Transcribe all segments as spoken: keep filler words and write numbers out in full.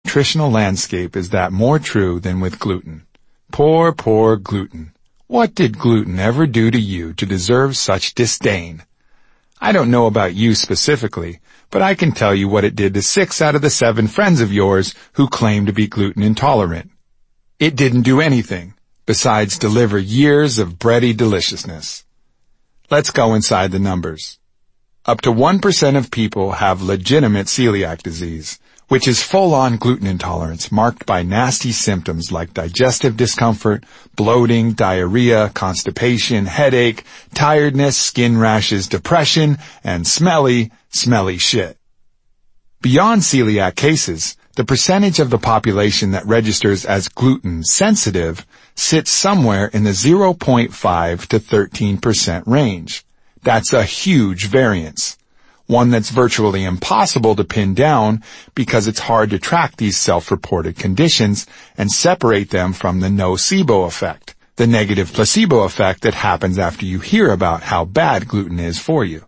nutritional landscape is that more true than with gluten. Poor, poor gluten. What did gluten ever do to you to deserve such disdain? I don't know about you specifically, but I can tell you what it did to six out of the seven friends of yours who claim to be gluten intolerant. It didn't do anything besides deliver years of bready deliciousness. Let's go inside the numbers. Up to one percent of people have legitimate celiac disease, which is full-on gluten intolerance marked by nasty symptoms like digestive discomfort, bloating, diarrhea, constipation, headache, tiredness, skin rashes, depression, and smelly, smelly shit. Beyond celiac cases, the percentage of the population that registers as gluten sensitive sits somewhere in the zero point five to thirteen percent range. That's a huge variance. One that's virtually impossible to pin down because it's hard to track these self-reported conditions and separate them from the nocebo effect, the negative placebo effect that happens after you hear about how bad gluten is for you.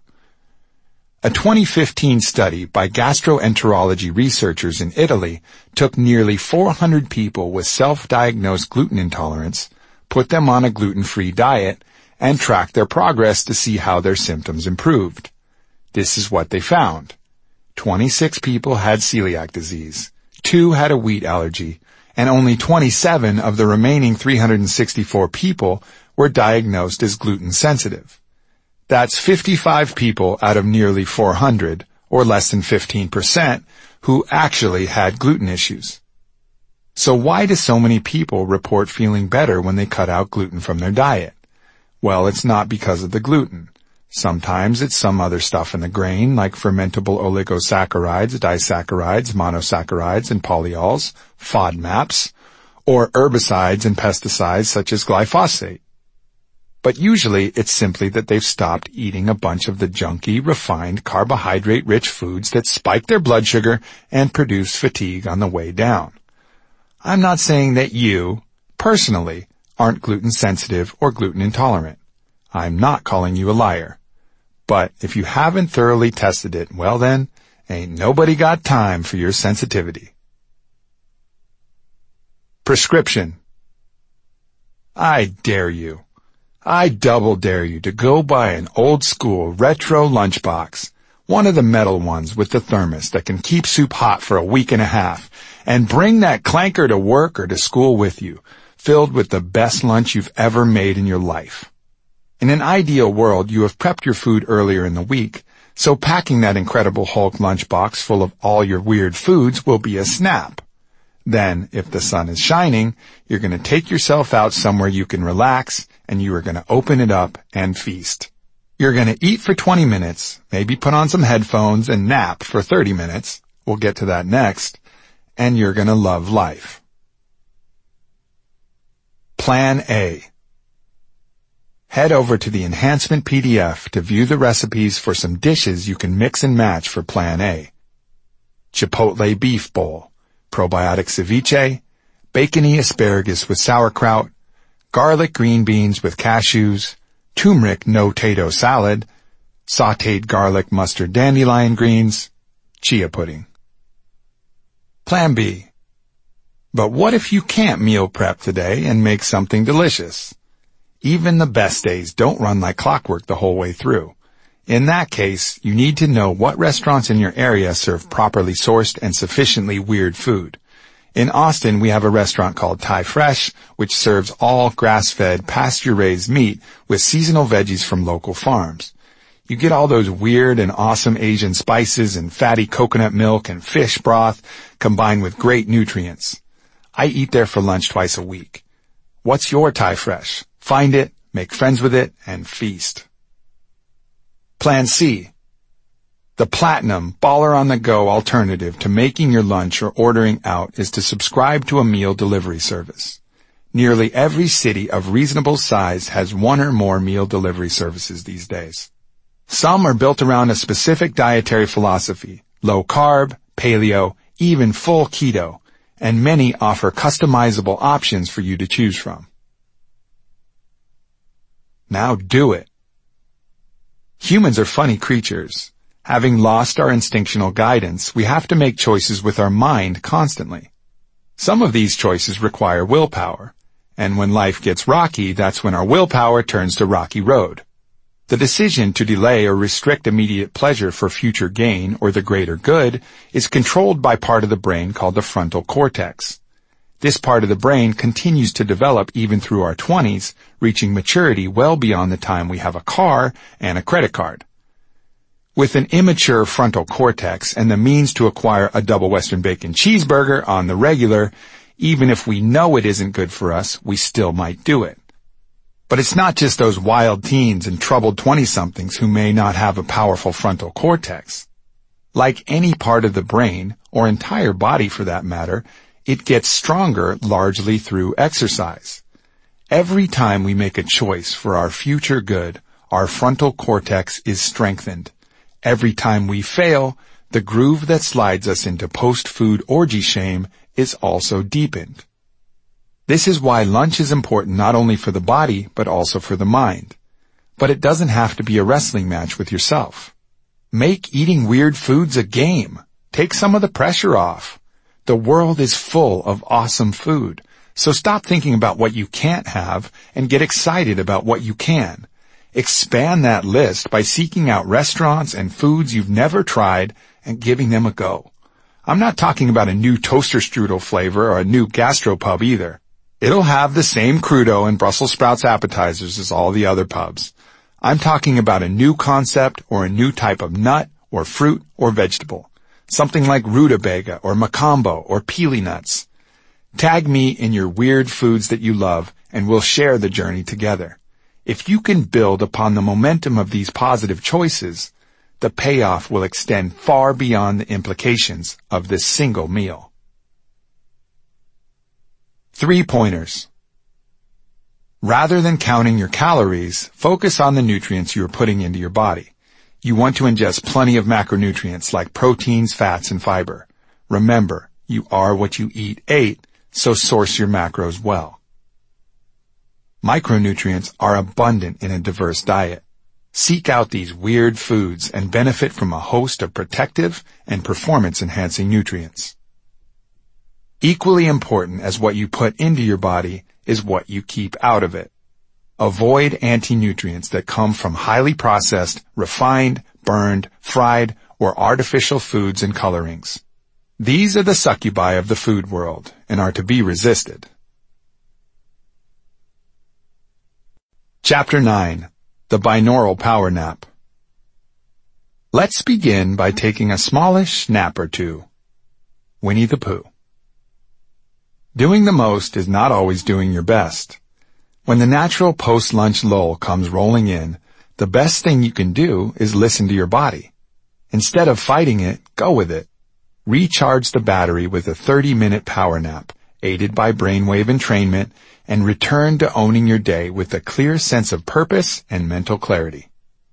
A twenty fifteen study by gastroenterology researchers in Italy took nearly four hundred people with self-diagnosed gluten intolerance, put them on a gluten-free diet, and tracked their progress to see how their symptoms improved. This is what they found. twenty-six people had celiac disease, two had a wheat allergy, and only twenty-seven of the remaining three hundred sixty-four people were diagnosed as gluten sensitive. That's fifty-five people out of nearly four hundred, or less than fifteen percent, who actually had gluten issues. So why do so many people report feeling better when they cut out gluten from their diet? Well, it's not because of the gluten. Sometimes it's some other stuff in the grain, like fermentable oligosaccharides, disaccharides, monosaccharides, and polyols, FODMAPs, or herbicides and pesticides such as glyphosate. But usually it's simply that they've stopped eating a bunch of the junky, refined, carbohydrate-rich foods that spike their blood sugar and produce fatigue on the way down. I'm not saying that you, personally, aren't gluten-sensitive or gluten-intolerant. I'm not calling you a liar. But if you haven't thoroughly tested it, well then, ain't nobody got time for your sensitivity. Prescription. I dare you. I double dare you to go buy an old-school retro lunchbox, one of the metal ones with the thermos that can keep soup hot for a week and a half, and bring that clanker to work or to school with you, filled with the best lunch you've ever made in your life. In an ideal world, you have prepped your food earlier in the week, so packing that Incredible Hulk lunchbox full of all your weird foods will be a snap. Then, if the sun is shining, you're going to take yourself out somewhere you can relax, and you are going to open it up and feast. You're going to eat for twenty minutes, maybe put on some headphones and nap for thirty minutes. We'll get to that next. And you're going to love life. Plan A. Head over to the enhancement P D F to view the recipes for some dishes you can mix and match for Plan A. Chipotle beef bowl, probiotic ceviche, bacony asparagus with sauerkraut, garlic green beans with cashews, turmeric no-tato salad, sautéed garlic mustard dandelion greens, chia pudding. Plan B. But what if you can't meal prep today and make something delicious? Even the best days don't run like clockwork the whole way through. In that case, you need to know what restaurants in your area serve properly sourced and sufficiently weird food. In Austin, we have a restaurant called Thai Fresh, which serves all grass-fed, pasture-raised meat with seasonal veggies from local farms. You get all those weird and awesome Asian spices and fatty coconut milk and fish broth combined with great nutrients. I eat there for lunch twice a week. What's your Thai Fresh? Find it, make friends with it, and feast. Plan C. The platinum, baller-on-the-go alternative to making your lunch or ordering out is to subscribe to a meal delivery service. Nearly every city of reasonable size has one or more meal delivery services these days. Some are built around a specific dietary philosophy, low carb, paleo, even full keto, and many offer customizable options for you to choose from. Now do it. Humans are funny creatures. Having lost our instinctual guidance, we have to make choices with our mind constantly. Some of these choices require willpower, and when life gets rocky, that's when our willpower turns to rocky road. The decision to delay or restrict immediate pleasure for future gain or the greater good is controlled by part of the brain called the frontal cortex. This part of the brain continues to develop even through our twenties, reaching maturity well beyond the time we have a car and a credit card. With an immature frontal cortex and the means to acquire a double Western bacon cheeseburger on the regular, even if we know it isn't good for us, we still might do it. But it's not just those wild teens and troubled twenty-somethings who may not have a powerful frontal cortex. Like any part of the brain, or entire body for that matter, it gets stronger largely through exercise. Every time we make a choice for our future good, our frontal cortex is strengthened. Every time we fail, the groove that slides us into post-food orgy shame is also deepened. This is why lunch is important not only for the body, but also for the mind. But it doesn't have to be a wrestling match with yourself. Make eating weird foods a game. Take some of the pressure off. The world is full of awesome food, so stop thinking about what you can't have and get excited about what you can. Expand that list by seeking out restaurants and foods you've never tried and giving them a go. I'm not talking about a new toaster strudel flavor or a new gastropub either. It'll have the same crudo and Brussels sprouts appetizers as all the other pubs. I'm talking about a new concept or a new type of nut or fruit or vegetable. Something like rutabaga or macambo or pili nuts. Tag me in your weird foods that you love and we'll share the journey together. If you can build upon the momentum of these positive choices, the payoff will extend far beyond the implications of this single meal. Three pointers. Rather than counting your calories, focus on the nutrients you are putting into your body. You want to ingest plenty of macronutrients like proteins, fats, and fiber. Remember, you are what you eat ate, so source your macros well. Micronutrients are abundant in a diverse diet. Seek out these weird foods and benefit from a host of protective and performance-enhancing nutrients. Equally important as what you put into your body is what you keep out of it. Avoid anti-nutrients that come from highly processed, refined, burned, fried, or artificial foods and colorings. These are the succubi of the food world and are to be resisted. Chapter nine. The Binaural Power Nap. Let's begin by taking a smallish nap or two. Winnie the Pooh. Doing the most is not always doing your best. When the natural post-lunch lull comes rolling in, the best thing you can do is listen to your body. Instead of fighting it, go with it. Recharge the battery with a thirty-minute power nap, aided by brainwave entrainment, and return to owning your day with a clear sense of purpose and mental clarity.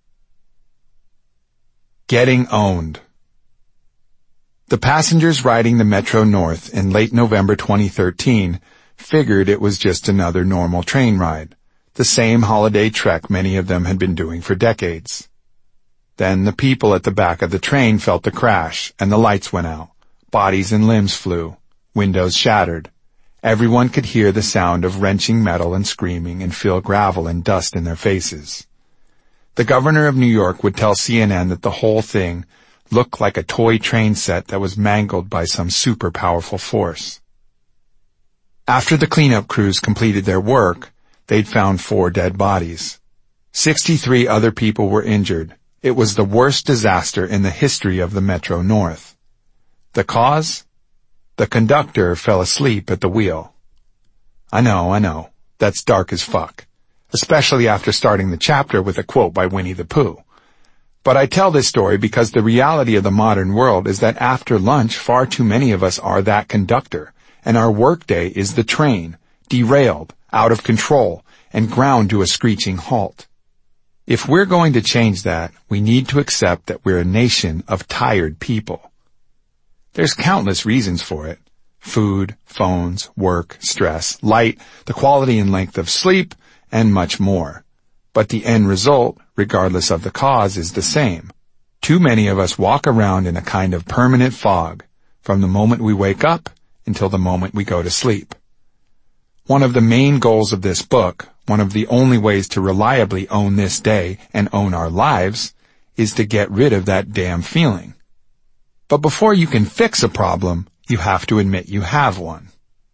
Getting owned. The passengers riding the Metro North in late November twenty thirteen figured it was just another normal train ride, the same holiday trek many of them had been doing for decades. Then the people at the back of the train felt the crash, and the lights went out. Bodies and limbs flew. Windows shattered. Everyone could hear the sound of wrenching metal and screaming and feel gravel and dust in their faces. The governor of New York would tell C N N that the whole thing looked like a toy train set that was mangled by some super powerful force. After the cleanup crews completed their work, they'd found four dead bodies. Sixty-three other people were injured. It was the worst disaster in the history of the Metro North. The cause? The conductor fell asleep at the wheel. I know, I know. That's dark as fuck. Especially after starting the chapter with a quote by Winnie the Pooh. But I tell this story because the reality of the modern world is that after lunch, far too many of us are that conductor, and our workday is the train, derailed, out of control, and ground to a screeching halt. If we're going to change that, we need to accept that we're a nation of tired people. There's countless reasons for it. Food, phones, work, stress, light, the quality and length of sleep, and much more. But the end result, regardless of the cause, is the same. Too many of us walk around in a kind of permanent fog from the moment we wake up until the moment we go to sleep. One of the main goals of this book, one of the only ways to reliably own this day and own our lives, is to get rid of that damn feeling. But before you can fix a problem, you have to admit you have one.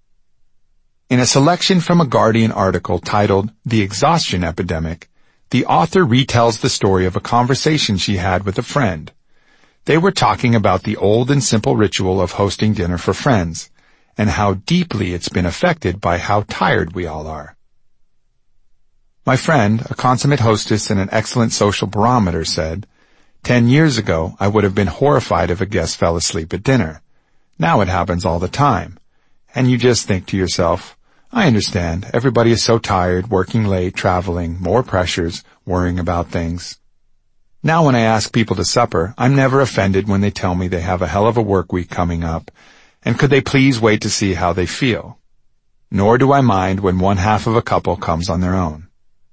In a selection from a Guardian article titled The Exhaustion Epidemic, the author retells the story of a conversation she had with a friend. They were talking about the old and simple ritual of hosting dinner for friends, and how deeply it's been affected by how tired we all are. My friend, a consummate hostess and an excellent social barometer, said, Ten years ago, I would have been horrified if a guest fell asleep at dinner. Now it happens all the time. And you just think to yourself, I understand, everybody is so tired, working late, traveling, more pressures, worrying about things. Now when I ask people to supper, I'm never offended when they tell me they have a hell of a work week coming up, and could they please wait to see how they feel? Nor do I mind when one half of a couple comes on their own.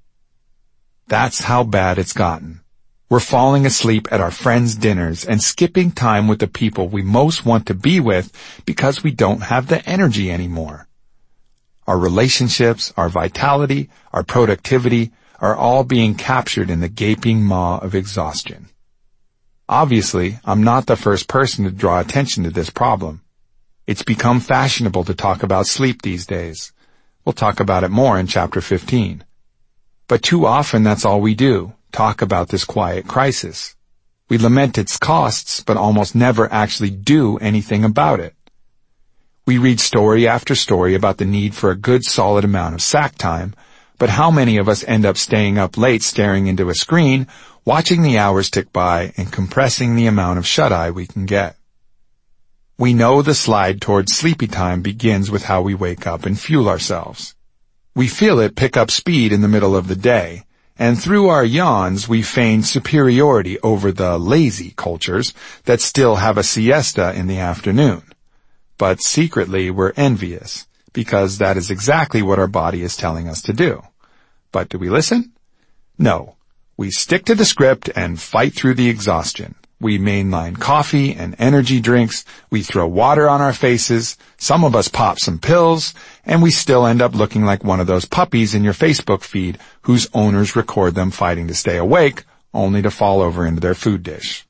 That's how bad it's gotten. We're falling asleep at our friends' dinners and skipping time with the people we most want to be with because we don't have the energy anymore. Our relationships, our vitality, our productivity are all being captured in the gaping maw of exhaustion. Obviously, I'm not the first person to draw attention to this problem. It's become fashionable to talk about sleep these days. We'll talk about it more in chapter fifteen. But too often that's all we do, talk about this quiet crisis. We lament its costs, but almost never actually do anything about it. We read story after story about the need for a good solid amount of sack time, but how many of us end up staying up late staring into a screen, watching the hours tick by and compressing the amount of shut-eye we can get? We know the slide towards sleepy time begins with how we wake up and fuel ourselves. We feel it pick up speed in the middle of the day, and through our yawns we feign superiority over the lazy cultures that still have a siesta in the afternoon. But secretly we're envious, because that is exactly what our body is telling us to do. But do we listen? No. We stick to the script and fight through the exhaustion. We mainline coffee and energy drinks, we throw water on our faces, some of us pop some pills, and we still end up looking like one of those puppies in your Facebook feed whose owners record them fighting to stay awake, only to fall over into their food dish.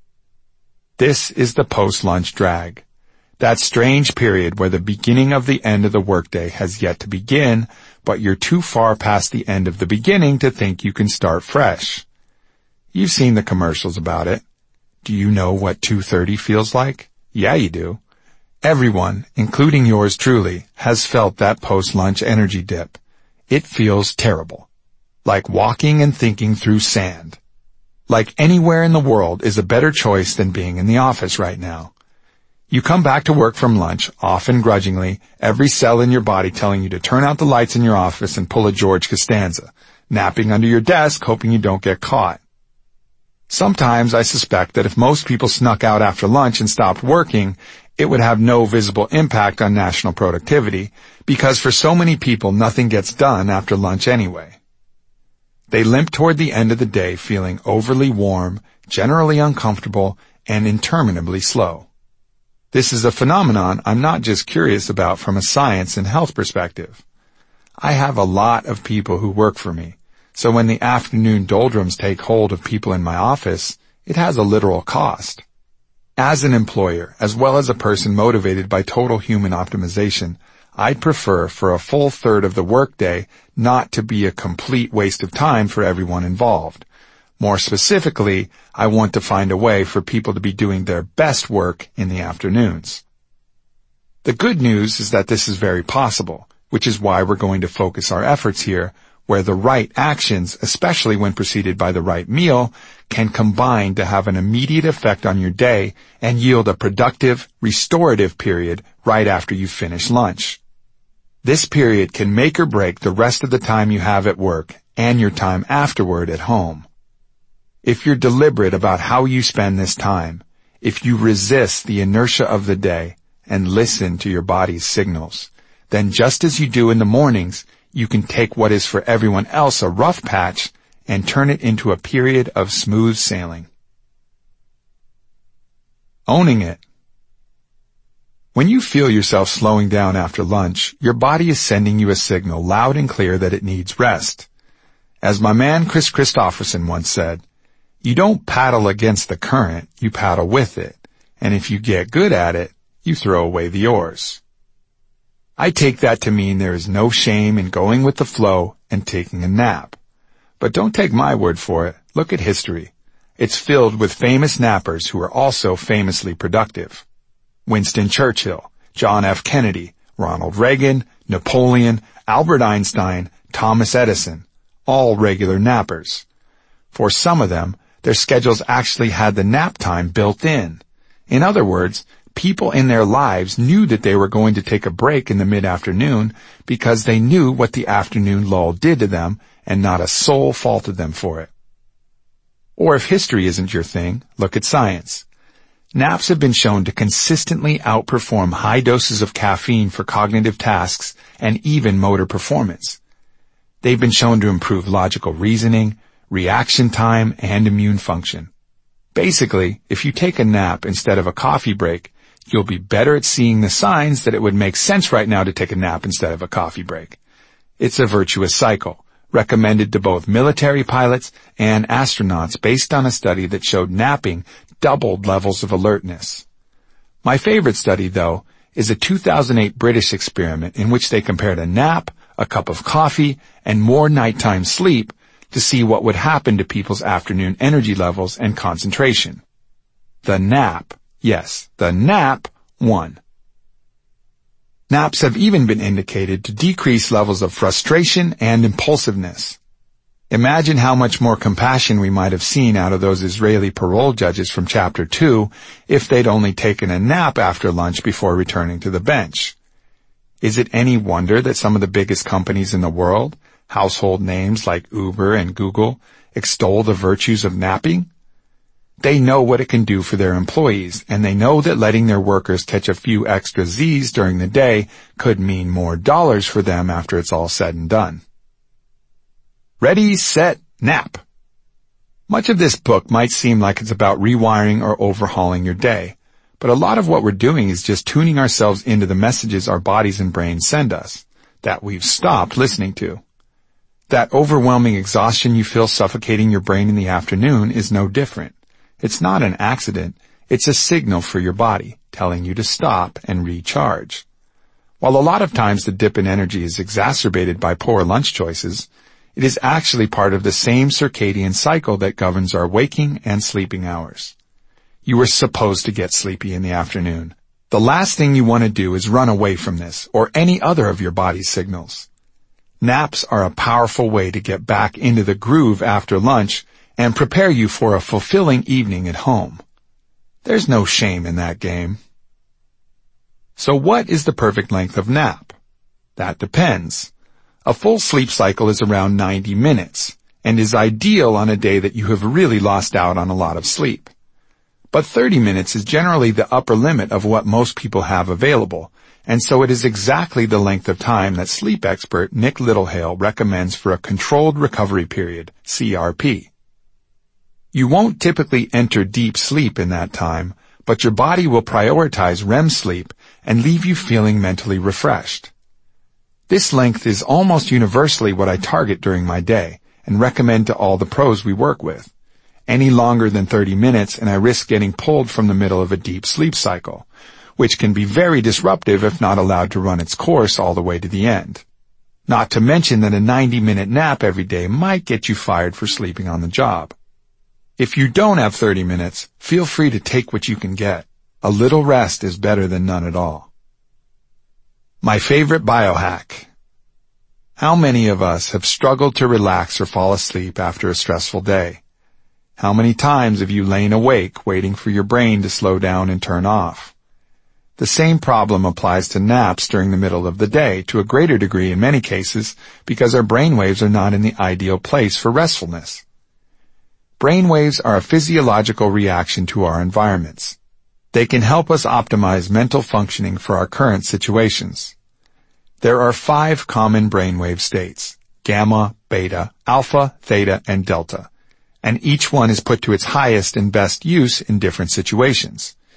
This is the post-lunch drag. That strange period where the beginning of the end of the workday has yet to begin, but you're too far past the end of the beginning to think you can start fresh. You've seen the commercials about it. Do you know what two thirty feels like? Yeah, you do. Everyone, including yours truly, has felt that post-lunch energy dip. It feels terrible. Like walking and thinking through sand. Like anywhere in the world is a better choice than being in the office right now. You come back to work from lunch, often grudgingly, every cell in your body telling you to turn out the lights in your office and pull a George Costanza, napping under your desk hoping you don't get caught. Sometimes I suspect that if most people snuck out after lunch and stopped working, it would have no visible impact on national productivity, because for so many people nothing gets done after lunch anyway. They limp toward the end of the day feeling overly warm, generally uncomfortable, and interminably slow. This is a phenomenon I'm not just curious about from a science and health perspective. I have a lot of people who work for me, so when the afternoon doldrums take hold of people in my office, it has a literal cost. As an employer, as well as a person motivated by total human optimization, I'd prefer for a full third of the workday not to be a complete waste of time for everyone involved. More specifically, I want to find a way for people to be doing their best work in the afternoons. The good news is that this is very possible, which is why we're going to focus our efforts here, where the right actions, especially when preceded by the right meal, can combine to have an immediate effect on your day and yield a productive, restorative period right after you finish lunch. This period can make or break the rest of the time you have at work and your time afterward at home. If you're deliberate about how you spend this time, if you resist the inertia of the day and listen to your body's signals, then just as you do in the mornings, you can take what is for everyone else a rough patch and turn it into a period of smooth sailing. owning it. When you feel yourself slowing down after lunch, your body is sending you a signal loud and clear that it needs rest. As my man Chris Christopherson once said, you don't paddle against the current, you paddle with it, and if you get good at it, you throw away the oars. I take that to mean there is no shame in going with the flow and taking a nap. But don't take my word for it. Look at history. It's filled with famous nappers who are also famously productive. Winston Churchill, John F. Kennedy, Ronald Reagan, Napoleon, Albert Einstein, Thomas Edison, all regular nappers. For some of them, their schedules actually had the nap time built in. In other words, people in their lives knew that they were going to take a break in the mid-afternoon because they knew what the afternoon lull did to them, and not a soul faulted them for it. Or if history isn't your thing, look at science. Naps have been shown to consistently outperform high doses of caffeine for cognitive tasks and even motor performance. They've been shown to improve logical reasoning, reaction time, and immune function. Basically, if you take a nap instead of a coffee break, you'll be better at seeing the signs that it would make sense right now to take a nap instead of a coffee break. It's a virtuous cycle, recommended to both military pilots and astronauts based on a study that showed napping doubled levels of alertness. My favorite study, though, is a two thousand eight British experiment in which they compared a nap, a cup of coffee, and more nighttime sleep to see what would happen to people's afternoon energy levels and concentration. The nap, yes, the nap won. Naps have even been indicated to decrease levels of frustration and impulsiveness. Imagine how much more compassion we might have seen out of those Israeli parole judges from Chapter two if they'd only taken a nap after lunch before returning to the bench. Is it any wonder that some of the biggest companies in the world, household names like Uber and Google, extol the virtues of napping? They know what it can do for their employees, and they know that letting their workers catch a few extra Z's during the day could mean more dollars for them after it's all said and done. Ready, set, nap. Much of this book might seem like it's about rewiring or overhauling your day, but a lot of what we're doing is just tuning ourselves into the messages our bodies and brains send us, that we've stopped listening to. That overwhelming exhaustion you feel suffocating your brain in the afternoon is no different. It's not an accident. It's a signal for your body, telling you to stop and recharge. While a lot of times the dip in energy is exacerbated by poor lunch choices, it is actually part of the same circadian cycle that governs our waking and sleeping hours. You are supposed to get sleepy in the afternoon. The last thing you want to do is run away from this or any other of your body's signals. Naps are a powerful way to get back into the groove after lunch and prepare you for a fulfilling evening at home. There's no shame in that game. So what is the perfect length of nap? That depends. A full sleep cycle is around ninety minutes and is ideal on a day that you have really lost out on a lot of sleep. But thirty minutes is generally the upper limit of what most people have available, and so it is exactly the length of time that sleep expert Nick Littlehale recommends for a controlled recovery period, C R P. You won't typically enter deep sleep in that time, but your body will prioritize R E M sleep and leave you feeling mentally refreshed. This length is almost universally what I target during my day and recommend to all the pros we work with. Any longer than thirty minutes and I risk getting pulled from the middle of a deep sleep cycle, which can be very disruptive if not allowed to run its course all the way to the end. Not to mention that a ninety-minute nap every day might get you fired for sleeping on the job. If you don't have thirty minutes, feel free to take what you can get. A little rest is better than none at all. My favorite biohack. How many of us have struggled to relax or fall asleep after a stressful day? How many times have you lain awake waiting for your brain to slow down and turn off? The same problem applies to naps during the middle of the day, to a greater degree in many cases, because our brainwaves are not in the ideal place for restfulness. Brainwaves are a physiological reaction to our environments. They can help us optimize mental functioning for our current situations. There are five common brainwave states: gamma, beta, alpha, theta, and delta, and each one is put to its highest and best use in different situations.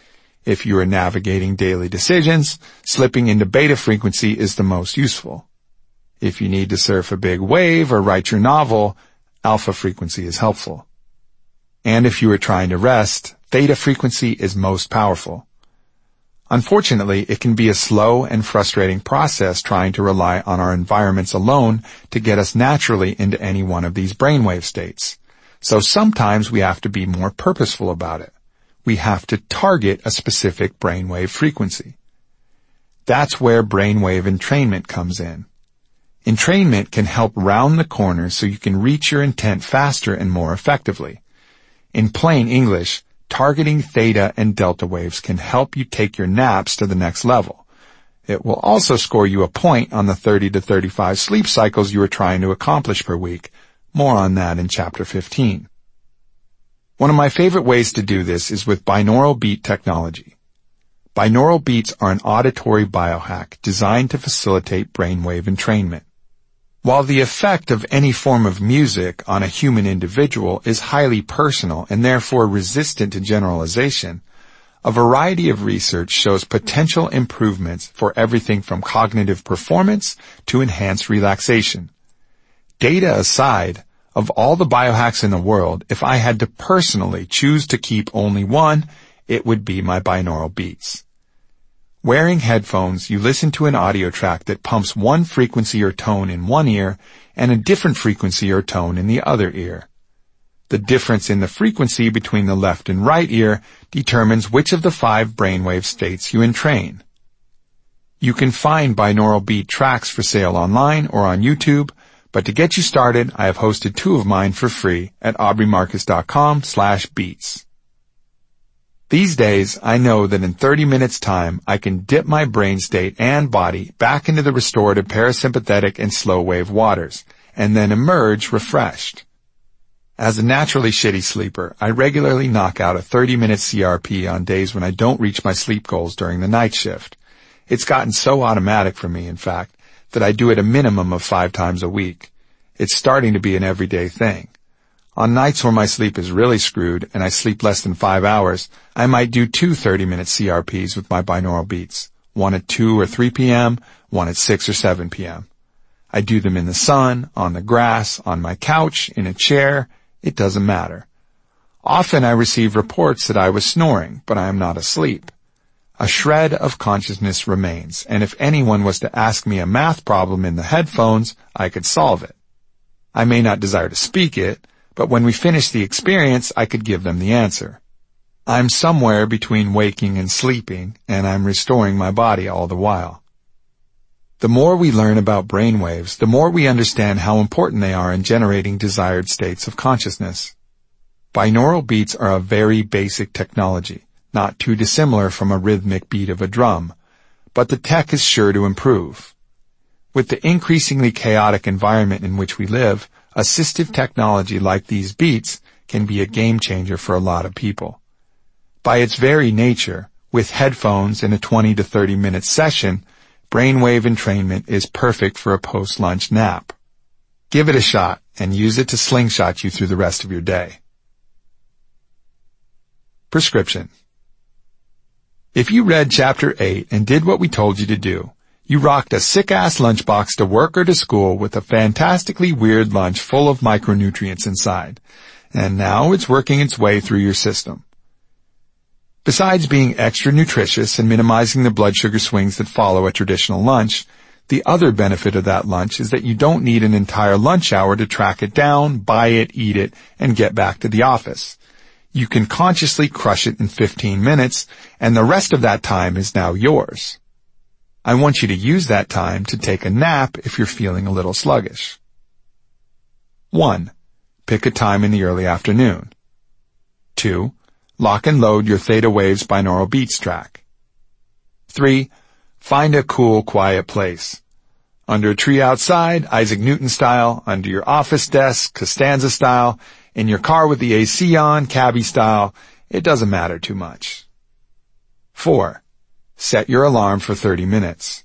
If you are navigating daily decisions, slipping into beta frequency is the most useful. If you need to surf a big wave or write your novel, alpha frequency is helpful. And if you are trying to rest, theta frequency is most powerful. Unfortunately, it can be a slow and frustrating process trying to rely on our environments alone to get us naturally into any one of these brainwave states. So sometimes we have to be more purposeful about it. We have to target a specific brainwave frequency. That's where brainwave entrainment comes in. Entrainment can help round the corners so you can reach your intent faster and more effectively. In plain English, targeting theta and delta waves can help you take your naps to the next level. It will also score you a point on the thirty to thirty-five sleep cycles you are trying to accomplish per week. More on that in chapter fifteen. One of my favorite ways to do this is with binaural beat technology. Binaural beats are an auditory biohack designed to facilitate brainwave entrainment. While the effect of any form of music on a human individual is highly personal and therefore resistant to generalization, a variety of research shows potential improvements for everything from cognitive performance to enhanced relaxation. Data aside, of all the biohacks in the world, if I had to personally choose to keep only one, it would be my binaural beats. Wearing headphones, you listen to an audio track that pumps one frequency or tone in one ear and a different frequency or tone in the other ear. The difference in the frequency between the left and right ear determines which of the five brainwave states you entrain. You can find binaural beat tracks for sale online or on YouTube, but to get you started, I have hosted two of mine for free at aubreymarcus.com slash beats. These days, I know that in thirty minutes time, I can dip my brain state and body back into the restorative parasympathetic and slow wave waters, and then emerge refreshed. As a naturally shitty sleeper, I regularly knock out a thirty minute C R P on days when I don't reach my sleep goals during the night shift. It's gotten so automatic for me, in fact, that I do it a minimum of five times a week. It's starting to be an everyday thing. On nights where my sleep is really screwed and I sleep less than five hours, I might do two thirty minute C R Ps with my binaural beats, one at two or three p.m., one at six or seven p.m. I do them in the sun, on the grass, on my couch, in a chair. It doesn't matter. Often I receive reports that I was snoring, but I am not asleep. A shred of consciousness remains, and if anyone was to ask me a math problem in the headphones, I could solve it. I may not desire to speak it, but when we finish the experience, I could give them the answer. I'm somewhere between waking and sleeping, and I'm restoring my body all the while. The more we learn about brainwaves, the more we understand how important they are in generating desired states of consciousness. Binaural beats are a very basic technology, not too dissimilar from a rhythmic beat of a drum, but the tech is sure to improve. With the increasingly chaotic environment in which we live, assistive technology like these beats can be a game changer for a lot of people. By its very nature, with headphones and a twenty to thirty minute session, brainwave entrainment is perfect for a post-lunch nap. Give it a shot and use it to slingshot you through the rest of your day. Prescription. If you read chapter eight and did what we told you to do, you rocked a sick-ass lunchbox to work or to school with a fantastically weird lunch full of micronutrients inside, and now it's working its way through your system. Besides being extra nutritious and minimizing the blood sugar swings that follow a traditional lunch, the other benefit of that lunch is that you don't need an entire lunch hour to track it down, buy it, eat it, and get back to the office. You can consciously crush it in fifteen minutes, and the rest of that time is now yours. I want you to use that time to take a nap if you're feeling a little sluggish. one. Pick a time in the early afternoon. two. Lock and load your Theta Waves binaural beats track. three. Find a cool, quiet place. Under a tree outside, Isaac Newton style, under your office desk, Costanza style, in your car with the A C on, cabbie style, it doesn't matter too much. four. Set your alarm for thirty minutes.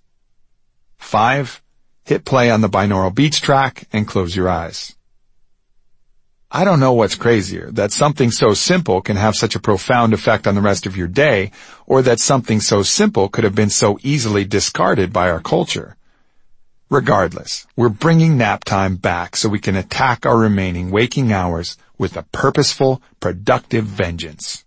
five. Hit play on the binaural beats track and close your eyes. I don't know what's crazier, that something so simple can have such a profound effect on the rest of your day, or that something so simple could have been so easily discarded by our culture. Regardless, we're bringing nap time back so we can attack our remaining waking hours with a purposeful, productive vengeance.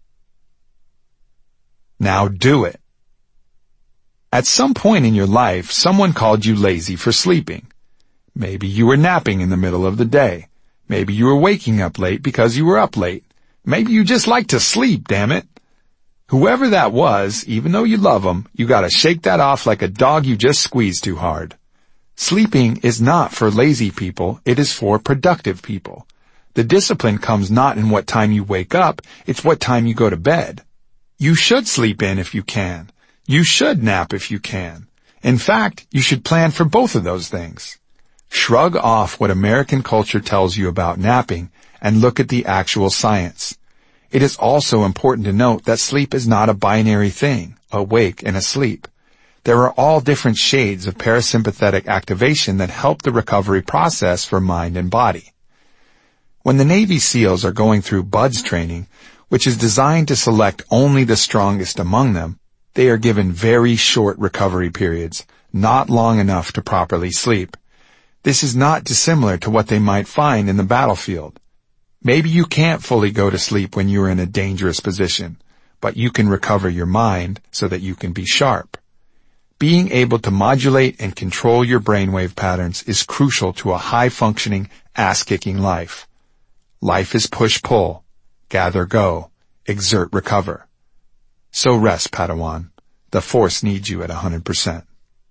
Now do it. At some point in your life, someone called you lazy for sleeping. Maybe you were napping in the middle of the day. Maybe you were waking up late because you were up late. Maybe you just like to sleep, damn it. Whoever that was, even though you love them, you gotta shake that off like a dog you just squeezed too hard. Sleeping is not for lazy people, it is for productive people. The discipline comes not in what time you wake up, it's what time you go to bed. You should sleep in if you can. You should nap if you can. In fact, you should plan for both of those things. Shrug off what American culture tells you about napping and look at the actual science. It is also important to note that sleep is not a binary thing, awake and asleep. There are all different shades of parasympathetic activation that help the recovery process for mind and body. When the Navy SEALs are going through BUDS training, which is designed to select only the strongest among them, they are given very short recovery periods, not long enough to properly sleep. This is not dissimilar to what they might find in the battlefield. Maybe you can't fully go to sleep when you are in a dangerous position, but you can recover your mind so that you can be sharp. Being able to modulate and control your brainwave patterns is crucial to a high-functioning, ass-kicking life. Life is push-pull, gather-go, exert-recover. So rest, Padawan. The Force needs you at one hundred percent.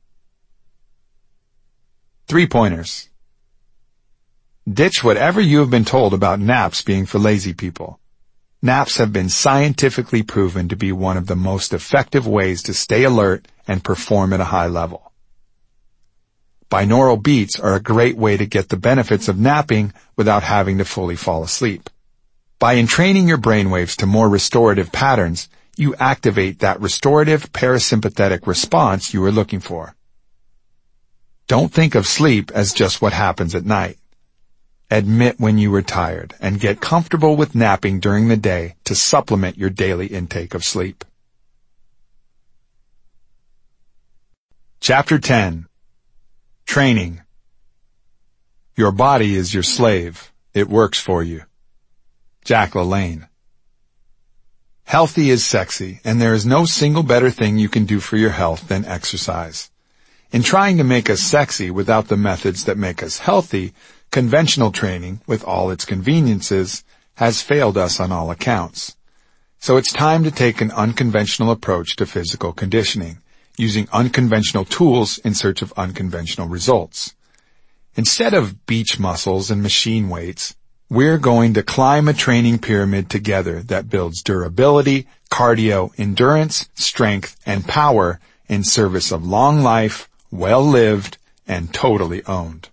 Three pointers. Ditch whatever you have been told about naps being for lazy people. Naps have been scientifically proven to be one of the most effective ways to stay alert and perform at a high level. Binaural beats are a great way to get the benefits of napping without having to fully fall asleep. By entraining your brainwaves to more restorative patterns, you activate that restorative parasympathetic response you are looking for. Don't think of sleep as just what happens at night. Admit when you were tired and get comfortable with napping during the day to supplement your daily intake of sleep. Chapter ten. Training. Your body is your slave. It works for you. Jack LaLanne. Healthy is sexy, and there is no single better thing you can do for your health than exercise. In trying to make us sexy without the methods that make us healthy, conventional training, with all its conveniences, has failed us on all accounts. So it's time to take an unconventional approach to physical conditioning, using unconventional tools in search of unconventional results. Instead of beach muscles and machine weights, we're going to climb a training pyramid together that builds durability, cardio, endurance, strength, and power in service of long life, well-lived, and totally owned.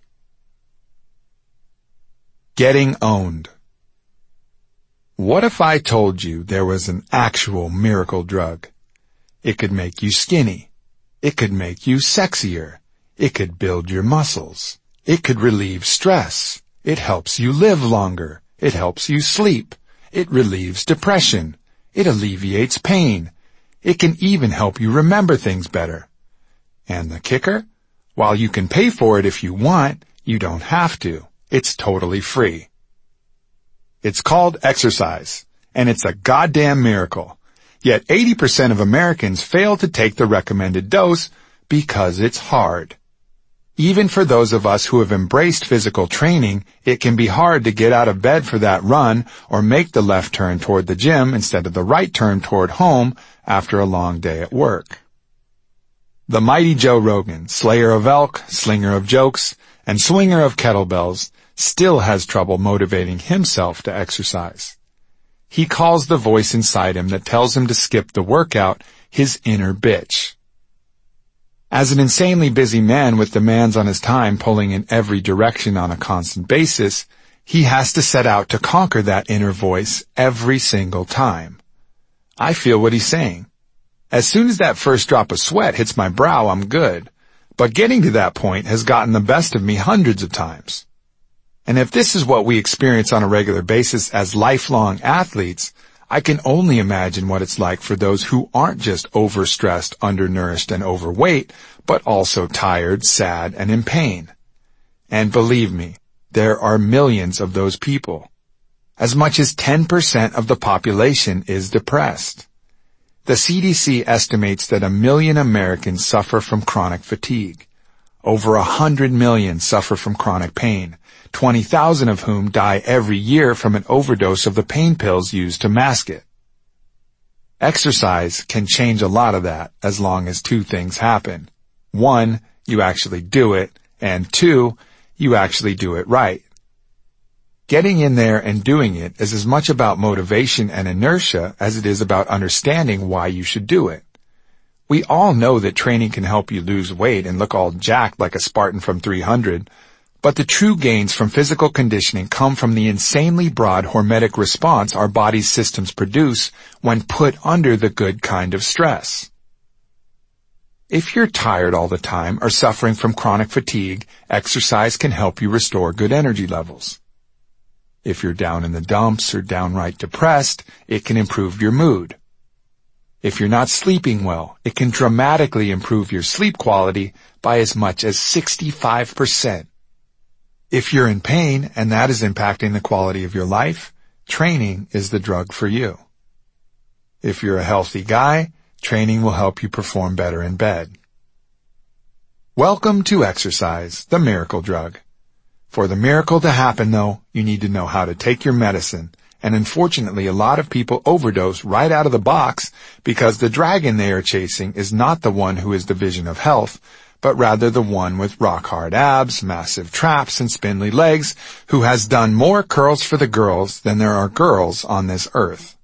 Getting owned. What if I told you there was an actual miracle drug? It could make you skinny. It could make you sexier. It could build your muscles. It could relieve stress. It helps you live longer. It helps you sleep. It relieves depression. It alleviates pain. It can even help you remember things better. And the kicker? While you can pay for it if you want, you don't have to. It's totally free. It's called exercise, and it's a goddamn miracle. Yet eighty percent of Americans fail to take the recommended dose because it's hard. Even for those of us who have embraced physical training, it can be hard to get out of bed for that run or make the left turn toward the gym instead of the right turn toward home after a long day at work. The mighty Joe Rogan, slayer of elk, slinger of jokes, and swinger of kettlebells, still has trouble motivating himself to exercise. He calls the voice inside him that tells him to skip the workout his inner bitch. As an insanely busy man with demands on his time pulling in every direction on a constant basis, he has to set out to conquer that inner voice every single time. I feel what he's saying. As soon as that first drop of sweat hits my brow, I'm good. But getting to that point has gotten the best of me hundreds of times. And if this is what we experience on a regular basis as lifelong athletes, I can only imagine what it's like for those who aren't just overstressed, undernourished, and overweight, but also tired, sad, and in pain. And believe me, there are millions of those people. As much as ten percent of the population is depressed. The C D C estimates that a million Americans suffer from chronic fatigue. Over a hundred million suffer from chronic pain, twenty thousand of whom die every year from an overdose of the pain pills used to mask it. Exercise can change a lot of that as long as two things happen. One, you actually do it, and two, you actually do it right. Getting in there and doing it is as much about motivation and inertia as it is about understanding why you should do it. We all know that training can help you lose weight and look all jacked like a Spartan from three hundred, but the true gains from physical conditioning come from the insanely broad hormetic response our body's systems produce when put under the good kind of stress. If you're tired all the time or suffering from chronic fatigue, exercise can help you restore good energy levels. If you're down in the dumps or downright depressed, it can improve your mood. If you're not sleeping well, it can dramatically improve your sleep quality by as much as sixty-five percent. If you're in pain and that is impacting the quality of your life, training is the drug for you. If you're a healthy guy, training will help you perform better in bed. Welcome to exercise, the miracle drug. For the miracle to happen, though, you need to know how to take your medicine, and unfortunately a lot of people overdose right out of the box because the dragon they are chasing is not the one who is the vision of health, but rather the one with rock-hard abs, massive traps, and spindly legs, who has done more curls for the girls than there are girls on this earth.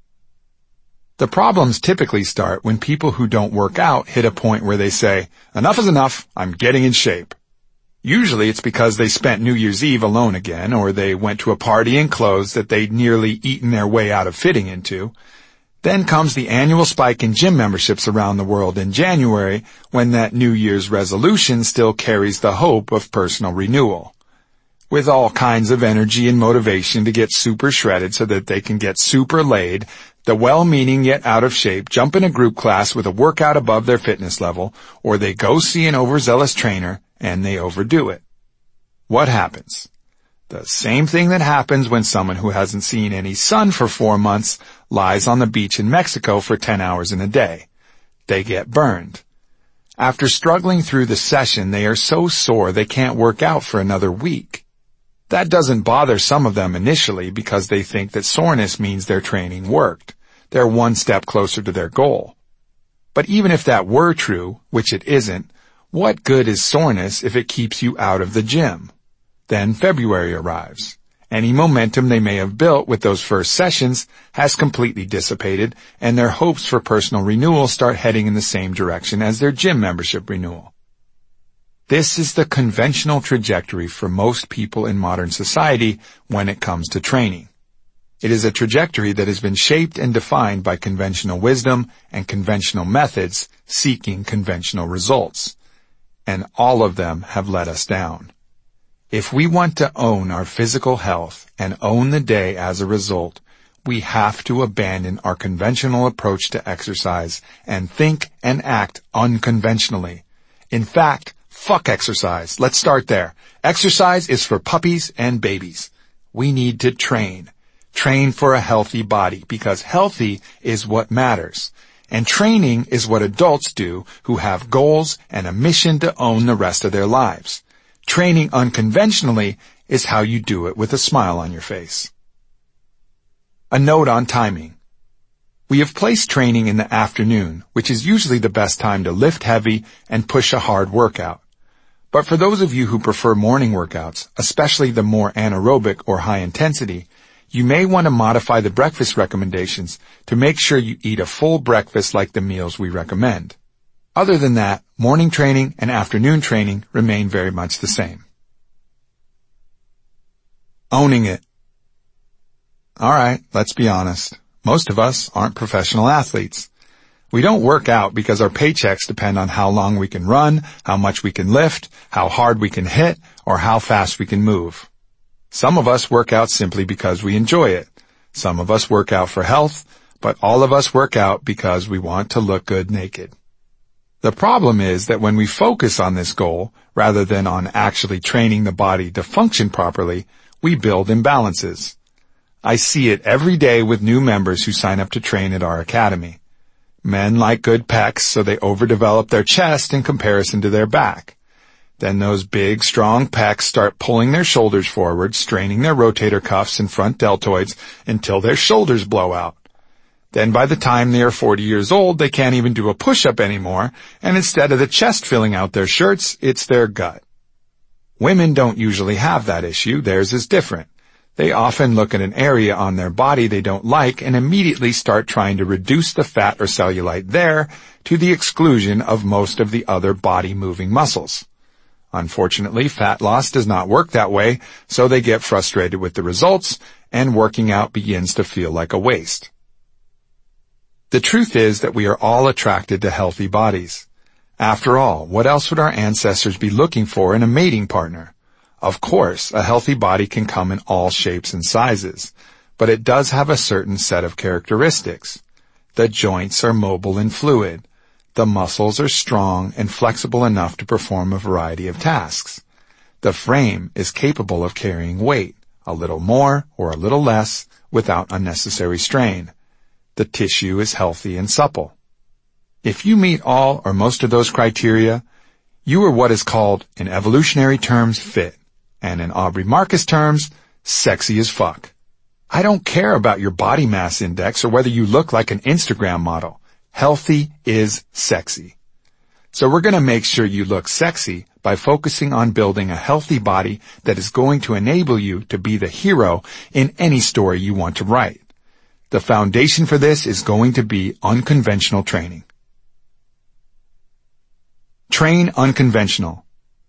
The problems typically start when people who don't work out hit a point where they say, "Enough is enough, I'm getting in shape." Usually it's because they spent New Year's Eve alone again, or they went to a party in clothes that they'd nearly eaten their way out of fitting into. Then comes the annual spike in gym memberships around the world in January, when that New Year's resolution still carries the hope of personal renewal. With all kinds of energy and motivation to get super shredded so that they can get super laid, the well-meaning yet out of shape jump in a group class with a workout above their fitness level, or they go see an overzealous trainer, and they overdo it. What happens? The same thing that happens when someone who hasn't seen any sun for four months lies on the beach in Mexico for ten hours in a day. They get burned. After struggling through the session, they are so sore they can't work out for another week. That doesn't bother some of them initially because they think that soreness means their training worked. They're one step closer to their goal. But even if that were true, which it isn't, what good is soreness if it keeps you out of the gym? Then February arrives. Any momentum they may have built with those first sessions has completely dissipated, and their hopes for personal renewal start heading in the same direction as their gym membership renewal. This is the conventional trajectory for most people in modern society when it comes to training. It is a trajectory that has been shaped and defined by conventional wisdom and conventional methods seeking conventional results. And all of them have let us down. If we want to own our physical health and own the day as a result, we have to abandon our conventional approach to exercise and think and act unconventionally. In fact, fuck exercise. Let's start there. Exercise is for puppies and babies. We need to train. Train for a healthy body, because healthy is what matters. And training is what adults do who have goals and a mission to own the rest of their lives. Training unconventionally is how you do it with a smile on your face. A note on timing. We have placed training in the afternoon, which is usually the best time to lift heavy and push a hard workout. But for those of you who prefer morning workouts, especially the more anaerobic or high intensity, you may want to modify the breakfast recommendations to make sure you eat a full breakfast like the meals we recommend. Other than that, morning training and afternoon training remain very much the same. Owning it. Alright, let's be honest. Most of us aren't professional athletes. We don't work out because our paychecks depend on how long we can run, how much we can lift, how hard we can hit, or how fast we can move. Some of us work out simply because we enjoy it. Some of us work out for health, but all of us work out because we want to look good naked. The problem is that when we focus on this goal, rather than on actually training the body to function properly, we build imbalances. I see it every day with new members who sign up to train at our academy. Men like good pecs, so they overdevelop their chest in comparison to their back. Then those big, strong pecs start pulling their shoulders forward, straining their rotator cuffs and front deltoids until their shoulders blow out. Then by the time they are forty years old, they can't even do a push-up anymore, and instead of the chest filling out their shirts, it's their gut. Women don't usually have that issue. Theirs is different. They often look at an area on their body they don't like and immediately start trying to reduce the fat or cellulite there to the exclusion of most of the other body-moving muscles. Unfortunately, fat loss does not work that way, so they get frustrated with the results, and working out begins to feel like a waste. The truth is that we are all attracted to healthy bodies. After all, what else would our ancestors be looking for in a mating partner? Of course, a healthy body can come in all shapes and sizes, but it does have a certain set of characteristics. The joints are mobile and fluid. The muscles are strong and flexible enough to perform a variety of tasks. The frame is capable of carrying weight, a little more or a little less, without unnecessary strain. The tissue is healthy and supple. If you meet all or most of those criteria, you are what is called, in evolutionary terms, fit, and in Aubrey Marcus terms, sexy as fuck. I don't care about your body mass index or whether you look like an Instagram model. Healthy is sexy. So we're going to make sure you look sexy by focusing on building a healthy body that is going to enable you to be the hero in any story you want to write. The foundation for this is going to be unconventional training. Train unconventional.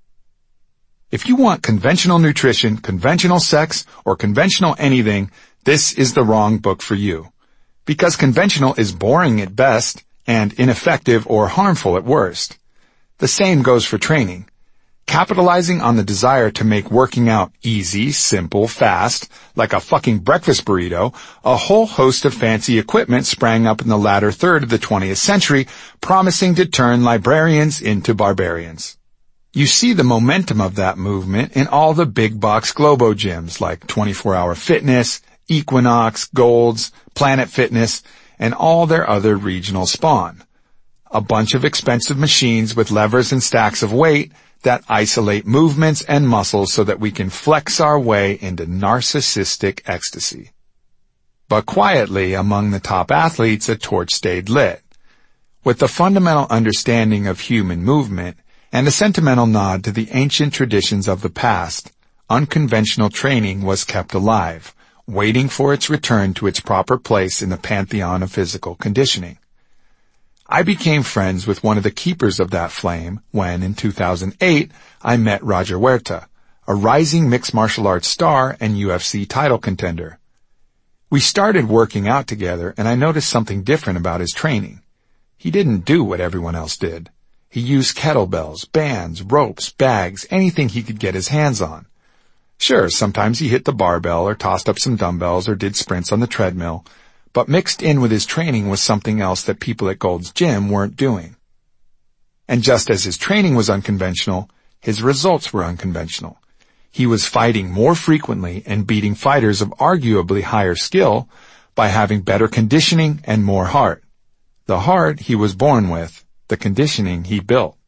If you want conventional nutrition, conventional sex, or conventional anything, this is the wrong book for you. Because conventional is boring at best and ineffective or harmful at worst. The same goes for training. Capitalizing on the desire to make working out easy, simple, fast, like a fucking breakfast burrito, a whole host of fancy equipment sprang up in the latter third of the twentieth century, promising to turn librarians into barbarians. You see the momentum of that movement in all the big box Globo gyms like twenty-four hour Fitness, Equinox, Golds, Planet Fitness, and all their other regional spawn. A bunch of expensive machines with levers and stacks of weight that isolate movements and muscles so that we can flex our way into narcissistic ecstasy. But quietly, among the top athletes, a torch stayed lit. With the fundamental understanding of human movement and a sentimental nod to the ancient traditions of the past, unconventional training was kept alive, waiting for its return to its proper place in the pantheon of physical conditioning. I became friends with one of the keepers of that flame when, in two thousand eight, I met Roger Huerta, a rising mixed martial arts star and U F C title contender. We started working out together, and I noticed something different about his training. He didn't do what everyone else did. He used kettlebells, bands, ropes, bags, anything he could get his hands on. Sure, sometimes he hit the barbell or tossed up some dumbbells or did sprints on the treadmill, but mixed in with his training was something else that people at Gold's Gym weren't doing. And just as his training was unconventional, his results were unconventional. He was fighting more frequently and beating fighters of arguably higher skill by having better conditioning and more heart. The heart he was born with, the conditioning he built.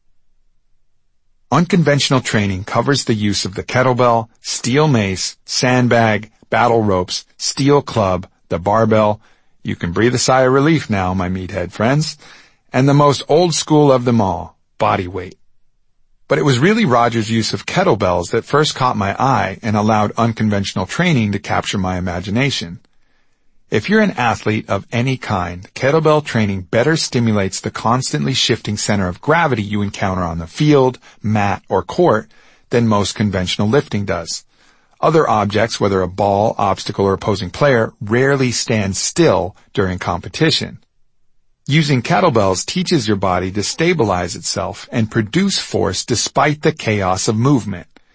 Unconventional training covers the use of the kettlebell, steel mace, sandbag, battle ropes, steel club, the barbell. You can breathe a sigh of relief now, my meathead friends. And the most old school of them all, body weight. But it was really Roger's use of kettlebells that first caught my eye and allowed unconventional training to capture my imagination. If you're an athlete of any kind, kettlebell training better stimulates the constantly shifting center of gravity you encounter on the field, mat, or court than most conventional lifting does. Other objects, whether a ball, obstacle, or opposing player, rarely stand still during competition. Using kettlebells teaches your body to stabilize itself and produce force despite the chaos of movement.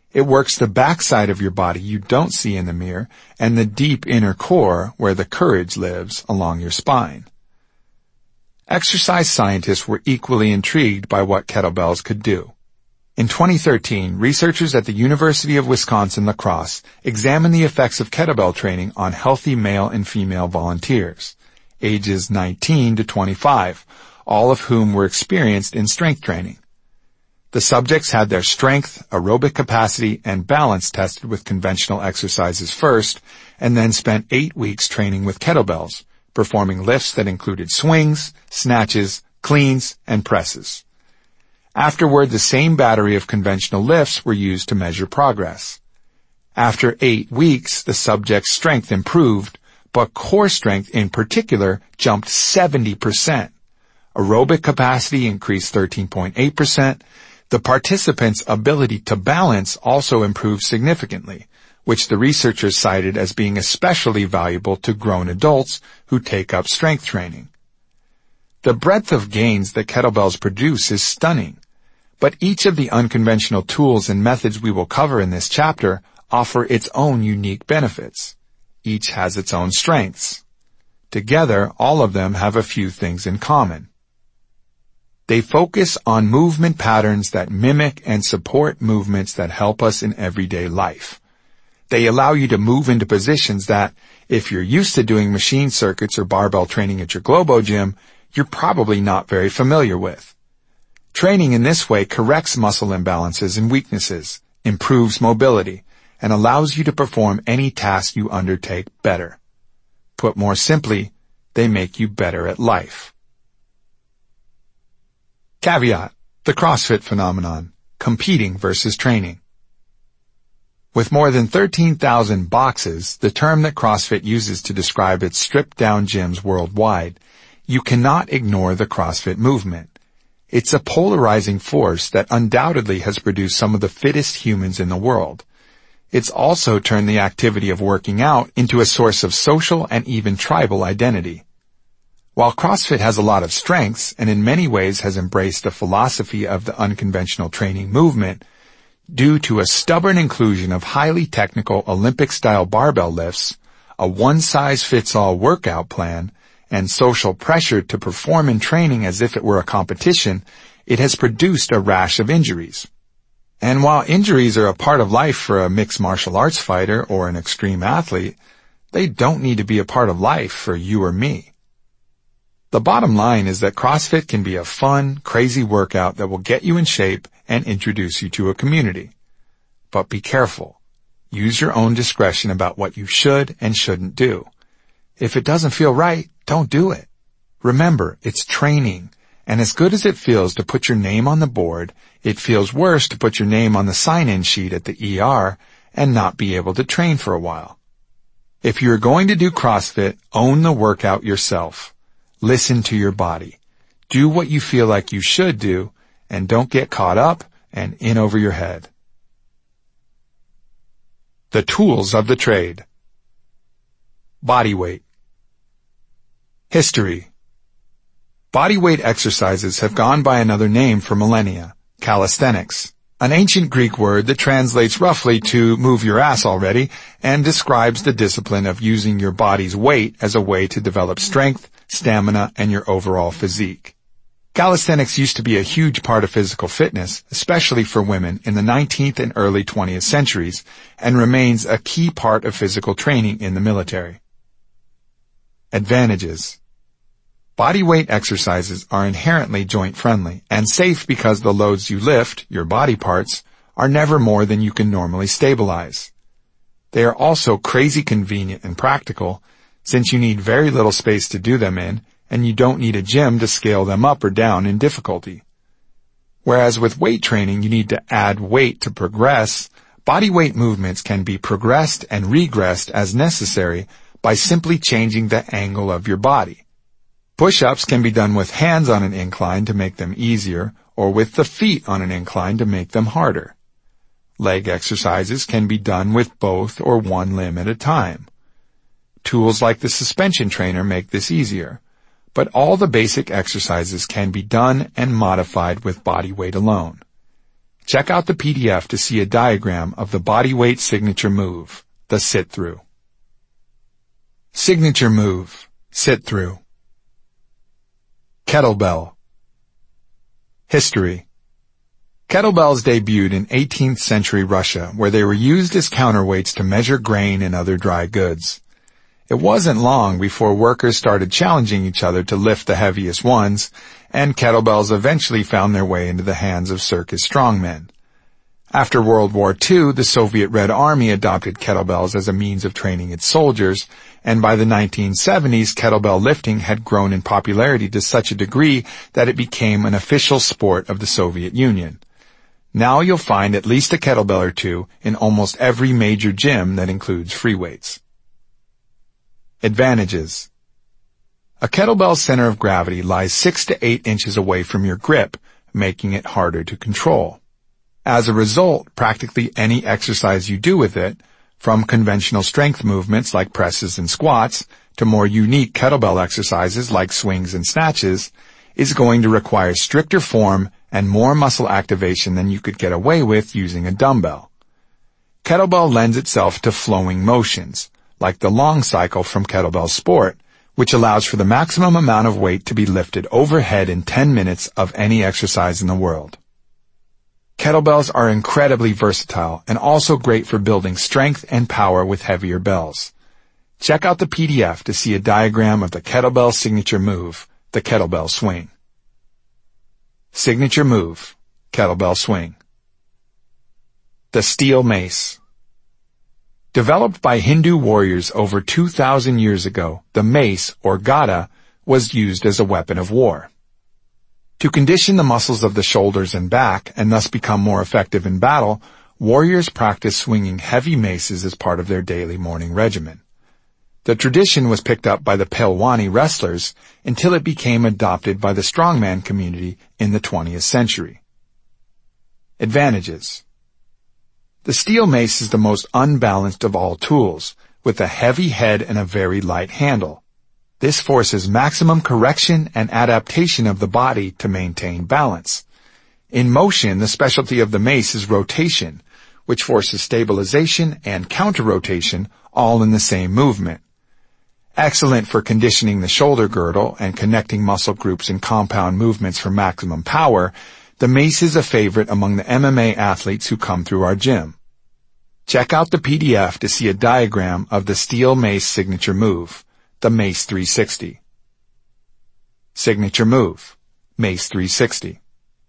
It works the backside of your body you don't see in the mirror and the deep inner core where the courage lives along your spine. Exercise scientists were equally intrigued by what kettlebells could do. In twenty thirteen, researchers at the University of Wisconsin-La Crosse examined the effects of kettlebell training on healthy male and female volunteers, ages nineteen to twenty-five, all of whom were experienced in strength training. The subjects had their strength, aerobic capacity, and balance tested with conventional exercises first, and then spent eight weeks training with kettlebells, performing lifts that included swings, snatches, cleans, and presses. Afterward, the same battery of conventional lifts were used to measure progress. After eight weeks, the subject's strength improved, but core strength in particular jumped seventy percent. Aerobic capacity increased thirteen point eight percent. The participants' ability to balance also improved significantly, which the researchers cited as being especially valuable to grown adults who take up strength training. The breadth of gains that kettlebells produce is stunning, but each of the unconventional tools and methods we will cover in this chapter offer its own unique benefits. Each has its own strengths. Together, all of them have a few things in common. They focus on movement patterns that mimic and support movements that help us in everyday life. They allow you to move into positions that, if you're used to doing machine circuits or barbell training at your Globo gym, you're probably not very familiar with. Training in this way corrects muscle imbalances and weaknesses, improves mobility, and allows you to perform any task you undertake better. Put more simply, they make you better at life. Caveat: the CrossFit phenomenon, competing versus training. With more than thirteen thousand boxes, the term that CrossFit uses to describe its stripped-down gyms worldwide, you cannot ignore the CrossFit movement. It's a polarizing force that undoubtedly has produced some of the fittest humans in the world. It's also turned the activity of working out into a source of social and even tribal identity. While CrossFit has a lot of strengths and in many ways has embraced a philosophy of the unconventional training movement, due to a stubborn inclusion of highly technical Olympic-style barbell lifts, a one-size-fits-all workout plan, and social pressure to perform in training as if it were a competition, it has produced a rash of injuries. And while injuries are a part of life for a mixed martial arts fighter or an extreme athlete, they don't need to be a part of life for you or me. The bottom line is that CrossFit can be a fun, crazy workout that will get you in shape and introduce you to a community. But be careful. Use your own discretion about what you should and shouldn't do. If it doesn't feel right, don't do it. Remember, it's training, and as good as it feels to put your name on the board, it feels worse to put your name on the sign-in sheet at the E R and not be able to train for a while. If you're going to do CrossFit, own the workout yourself. Listen to your body. Do what you feel like you should do, and don't get caught up and in over your head. The tools of the trade. Body weight. History. Body weight exercises have gone by another name for millennia, calisthenics, an ancient Greek word that translates roughly to move your ass already and describes the discipline of using your body's weight as a way to develop strength, stamina, and your overall physique. Calisthenics used to be a huge part of physical fitness, especially for women in the nineteenth and early twentieth centuries, and remains a key part of physical training in the military. Advantages. Body weight exercises are inherently joint-friendly and safe because the loads you lift, your body parts, are never more than you can normally stabilize. They are also crazy convenient and practical, since you need very little space to do them in, and you don't need a gym to scale them up or down in difficulty. Whereas with weight training you need to add weight to progress, body weight movements can be progressed and regressed as necessary by simply changing the angle of your body. Push-ups can be done with hands on an incline to make them easier, or with the feet on an incline to make them harder. Leg exercises can be done with both or one limb at a time. Tools like the suspension trainer make this easier, but all the basic exercises can be done and modified with body weight alone. Check out the P D F to see a diagram of the bodyweight signature move, the sit-through. Signature move, sit-through. Kettlebell. History. Kettlebells debuted in eighteenth century Russia, where they were used as counterweights to measure grain and other dry goods. It wasn't long before workers started challenging each other to lift the heaviest ones, and kettlebells eventually found their way into the hands of circus strongmen. After World War Two, the Soviet Red Army adopted kettlebells as a means of training its soldiers, and by the nineteen seventies, kettlebell lifting had grown in popularity to such a degree that it became an official sport of the Soviet Union. Now you'll find at least a kettlebell or two in almost every major gym that includes free weights. Advantages. A kettlebell's center of gravity lies six to eight inches away from your grip, making it harder to control. As a result, practically any exercise you do with it, from conventional strength movements like presses and squats to more unique kettlebell exercises like swings and snatches, is going to require stricter form and more muscle activation than you could get away with using a dumbbell. Kettlebell lends itself to flowing motions, like the long cycle from Kettlebell Sport, which allows for the maximum amount of weight to be lifted overhead in ten minutes of any exercise in the world. Kettlebells are incredibly versatile and also great for building strength and power with heavier bells. Check out the P D F to see a diagram of the kettlebell signature move, the kettlebell swing. Signature move, kettlebell swing. The steel mace. Developed by Hindu warriors over two thousand years ago, the mace, or gada, was used as a weapon of war. To condition the muscles of the shoulders and back, and thus become more effective in battle, warriors practiced swinging heavy maces as part of their daily morning regimen. The tradition was picked up by the Pehlwani wrestlers until it became adopted by the strongman community in the twentieth century. Advantages. The steel mace is the most unbalanced of all tools, with a heavy head and a very light handle. This forces maximum correction and adaptation of the body to maintain balance. In motion, the specialty of the mace is rotation, which forces stabilization and counter-rotation all in the same movement. Excellent for conditioning the shoulder girdle and connecting muscle groups in compound movements for maximum power, the mace is a favorite among the M M A athletes who come through our gym. Check out the P D F to see a diagram of the steel mace signature move, the Mace three sixty. Signature move, Mace three sixty.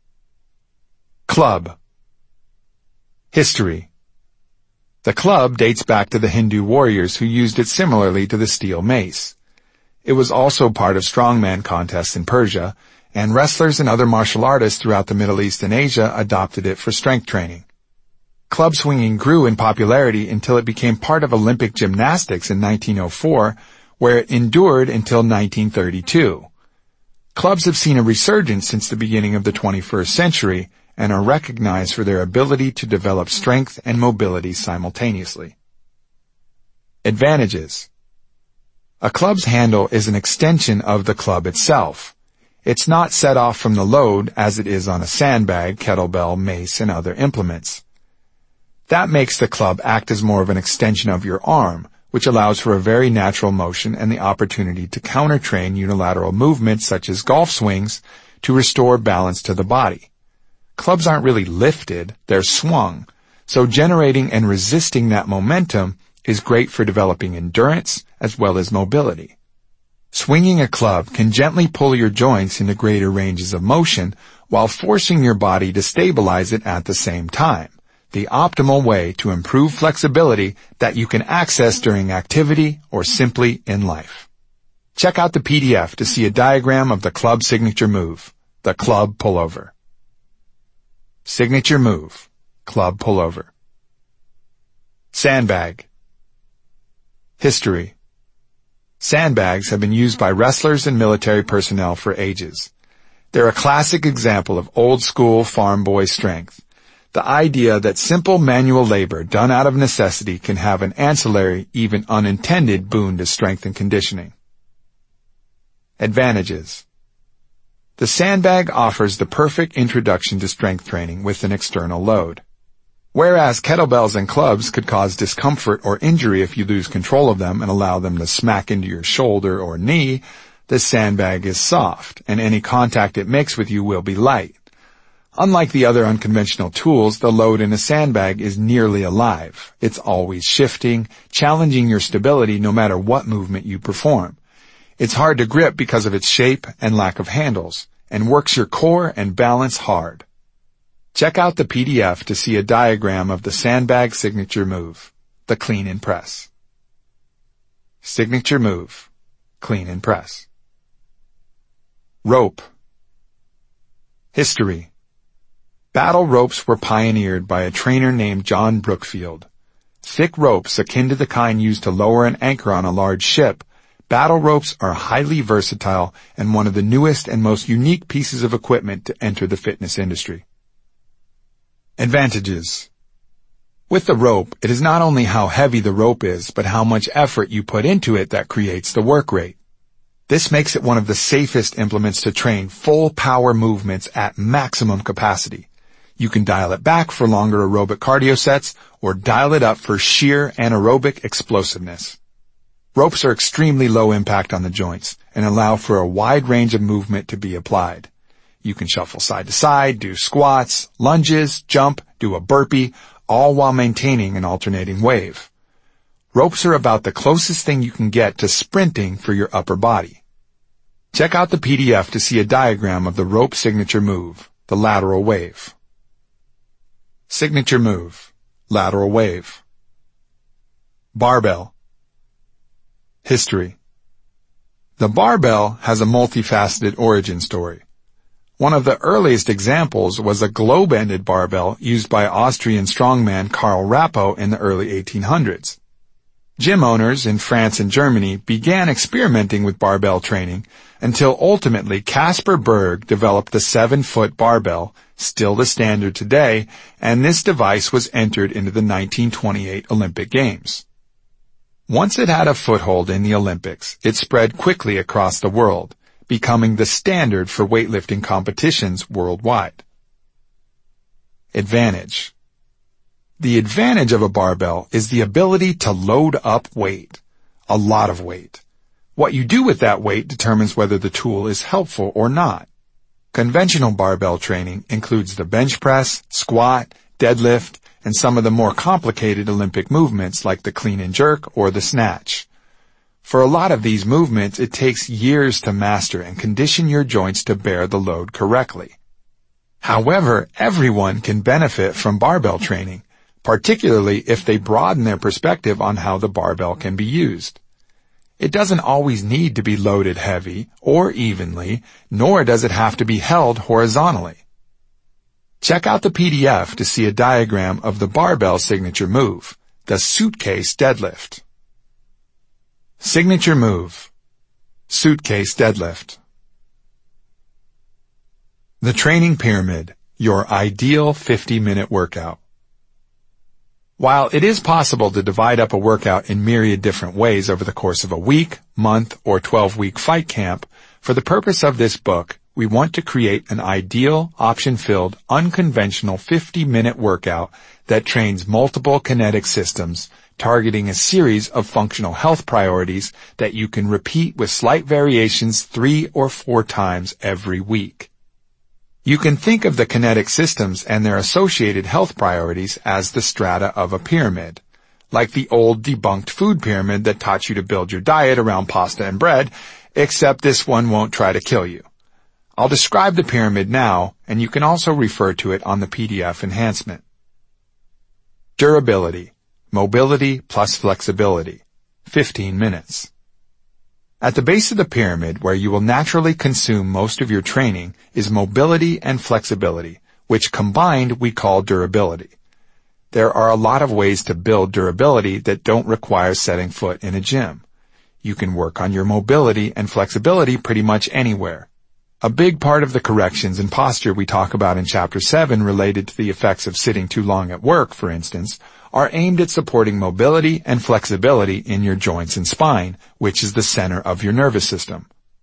Club. History. The club dates back to the Hindu warriors who used it similarly to the steel mace. It was also part of strongman contests in Persia, and wrestlers and other martial artists throughout the Middle East and Asia adopted it for strength training. Club swinging grew in popularity until it became part of Olympic gymnastics in nineteen oh four, where it endured until nineteen thirty-two. Clubs have seen a resurgence since the beginning of the twenty-first century, and are recognized for their ability to develop strength and mobility simultaneously. Advantages. A club's handle is an extension of the club itself. It's not set off from the load as it is on a sandbag, kettlebell, mace, and other implements. That makes the club act as more of an extension of your arm, which allows for a very natural motion and the opportunity to counter-train unilateral movements such as golf swings to restore balance to the body. Clubs aren't really lifted, they're swung, so generating and resisting that momentum is great for developing endurance as well as mobility. Swinging a club can gently pull your joints into greater ranges of motion while forcing your body to stabilize it at the same time, the optimal way to improve flexibility that you can access during activity or simply in life. Check out the P D F to see a diagram of the club signature move, the club pullover. Signature move, club pullover. Sandbag. History. Sandbags have been used by wrestlers and military personnel for ages. They're a classic example of old-school farm boy strength. The idea that simple manual labor done out of necessity can have an ancillary, even unintended boon to strength and conditioning. Advantages. The sandbag offers the perfect introduction to strength training with an external load. Whereas kettlebells and clubs could cause discomfort or injury if you lose control of them and allow them to smack into your shoulder or knee, the sandbag is soft, and any contact it makes with you will be light. Unlike the other unconventional tools, the load in a sandbag is nearly alive. It's always shifting, challenging your stability no matter what movement you perform. It's hard to grip because of its shape and lack of handles, and works your core and balance hard. Check out the P D F to see a diagram of the sandbag signature move, the clean and press. Signature move, clean and press. Rope. History. Battle ropes were pioneered by a trainer named John Brookfield. Thick ropes akin to the kind used to lower an anchor on a large ship, battle ropes are highly versatile and one of the newest and most unique pieces of equipment to enter the fitness industry. Advantages. With the rope, it is not only how heavy the rope is, but how much effort you put into it that creates the work rate. This makes it one of the safest implements to train full power movements at maximum capacity. You can dial it back for longer aerobic cardio sets or dial it up for sheer anaerobic explosiveness. Ropes are extremely low impact on the joints and allow for a wide range of movement to be applied. You can shuffle side to side, do squats, lunges, jump, do a burpee, all while maintaining an alternating wave. Ropes are about the closest thing you can get to sprinting for your upper body. Check out the P D F to see a diagram of the rope signature move, the lateral wave. Signature move, lateral wave. Barbell. History. The barbell has a multifaceted origin story. One of the earliest examples was a globe-ended barbell used by Austrian strongman Karl Rappo in the early eighteen hundreds. Gym owners in France and Germany began experimenting with barbell training until ultimately Kasper Berg developed the seven-foot barbell, still the standard today, and this device was entered into the nineteen twenty-eight Olympic Games. Once it had a foothold in the Olympics, it spread quickly across the world, becoming the standard for weightlifting competitions worldwide. Advantage. The advantage of a barbell is the ability to load up weight, a lot of weight. What you do with that weight determines whether the tool is helpful or not. Conventional barbell training includes the bench press, squat, deadlift, and some of the more complicated Olympic movements like the clean and jerk or the snatch. For a lot of these movements, it takes years to master and condition your joints to bear the load correctly. However, everyone can benefit from barbell training, particularly if they broaden their perspective on how the barbell can be used. It doesn't always need to be loaded heavy or evenly, nor does it have to be held horizontally. Check out the P D F to see a diagram of the barbell signature move, the suitcase deadlift. Signature move, suitcase deadlift. The training pyramid, your ideal fifty-minute workout. While it is possible to divide up a workout in myriad different ways over the course of a week, month, or twelve-week fight camp, for the purpose of this book, we want to create an ideal, option-filled, unconventional fifty-minute workout that trains multiple kinetic systems, targeting a series of functional health priorities that you can repeat with slight variations three or four times every week. You can think of the kinetic systems and their associated health priorities as the strata of a pyramid, like the old debunked food pyramid that taught you to build your diet around pasta and bread, except this one won't try to kill you. I'll describe the pyramid now, and you can also refer to it on the P D F enhancement. Durability, mobility plus flexibility, fifteen minutes. At the base of the pyramid, where you will naturally consume most of your training, is mobility and flexibility, which combined we call durability. There are a lot of ways to build durability that don't require setting foot in a gym. You can work on your mobility and flexibility pretty much anywhere. A big part of the corrections and posture we talk about in Chapter seven related to the effects of sitting too long at work, for instance, are aimed at supporting mobility and flexibility in your joints and spine, which is the center of your nervous system.